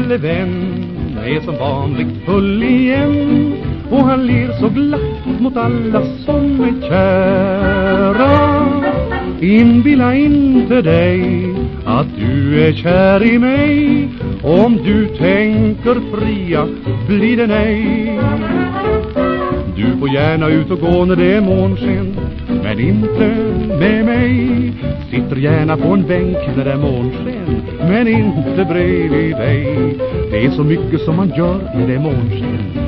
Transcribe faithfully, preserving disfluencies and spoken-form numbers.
lille vän är som vanligt full igen, och han ler så glatt mot alla som är kära. Inbilla inte dig att du är kär i mig, om du tänker fria blir det nej. Du får gärna ut och gå när det är månsken, men inte med mig. Sitter gärna på en bänk när det är månsken, men inte bredvid dig. Det är så mycket som man gör när det är månsken.